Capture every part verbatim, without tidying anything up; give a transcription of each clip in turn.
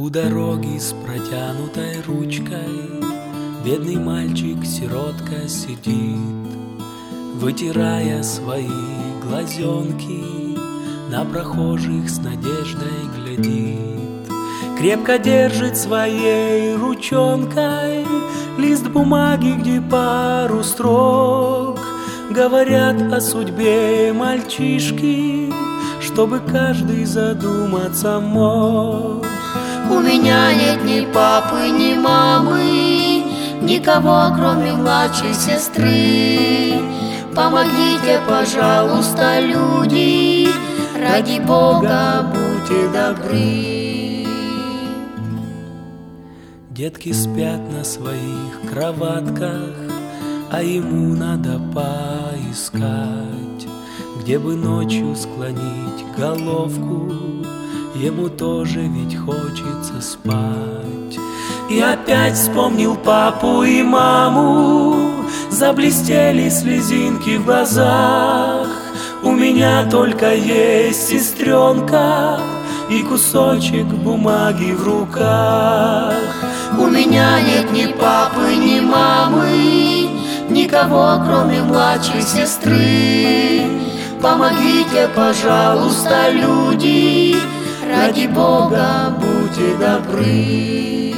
У дороги с протянутой ручкой бедный мальчик-сиротка сидит, вытирая свои глазенки, на прохожих с надеждой глядит. Крепко держит своей ручонкой лист бумаги, где пару строк говорят о судьбе мальчишки, чтобы каждый задуматься мог. У меня нет ни папы, ни мамы, никого, кроме младшей сестры. Помогите, пожалуйста, люди, ради Бога, будьте добры. Детки спят на своих кроватках, а ему надо поискать, где бы ночью склонить головку. Ему тоже ведь хочется спать. И опять вспомнил папу и маму, заблестели слезинки в глазах. У меня только есть сестренка и кусочек бумаги в руках. У меня нет ни папы, ни мамы, никого, кроме младшей сестры. Помогите, пожалуйста, люди, ради Бога, будьте добры.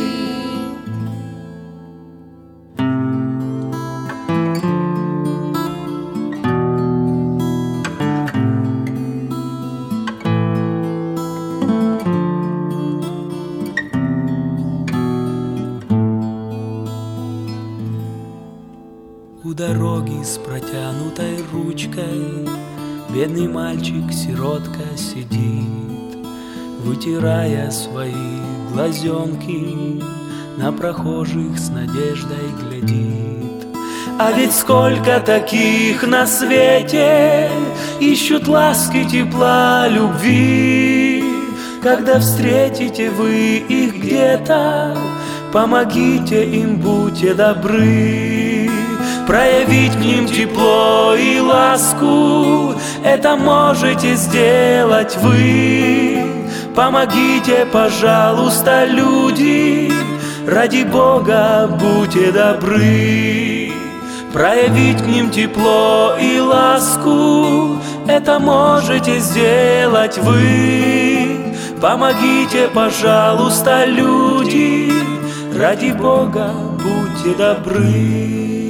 У дороги с протянутой ручкой бедный мальчик-сиротка сидит, вытирая свои глазенки, на прохожих с надеждой глядит. А ведь сколько таких на свете ищут ласки, тепла, любви. Когда встретите вы их где-то, помогите им, будьте добры. Проявить к ним тепло и ласку, это можете сделать вы. Помогите, пожалуйста, люди, ради Бога, будьте добры. Проявить к ним тепло и ласку, это можете сделать вы. Помогите, пожалуйста, люди, ради Бога, будьте добры.